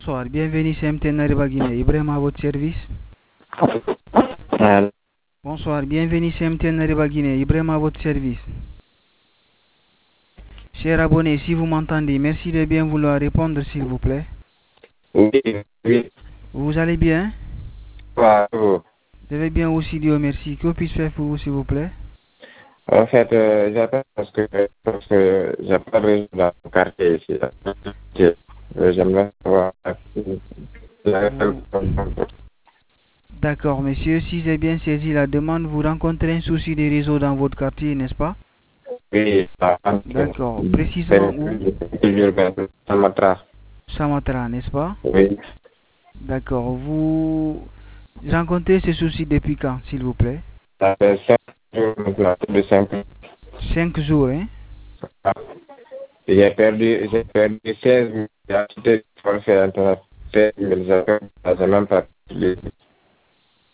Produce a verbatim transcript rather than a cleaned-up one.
Bonsoir, bienvenue C M T Nariba Guinée. Ibrahim à votre service. Allô. Bonsoir, bienvenue C M T Nariba Guinée. Ibrahim à votre service. Chers abonnés, si vous m'entendez, merci de bien vouloir répondre s'il vous plaît. Oui, oui. Vous allez bien? Wow. Je vais bien aussi, Dieu merci. Que puis-je faire pour vous s'il vous plaît? En fait, euh, j'appelle parce que, parce que j'ai pas besoin dans mon quartier ici. Euh, J'aimerais savoir la Vous... D'accord, monsieur, si j'ai bien saisi la demande, vous rencontrez un souci des réseaux dans votre quartier, n'est-ce pas? Oui, D'accord, précisément où? Samatra. Samatra, n'est-ce pas? Oui. D'accord, vous rencontrez ce souci depuis quand, s'il vous plaît? Ça fait cinq jours maintenant, plus de cinq jours. Cinq jours, hein? J'ai perdu, j'ai perdu seize mille. J'ai acheté pour faire internet. seize mille, j'ai même pas utilisé.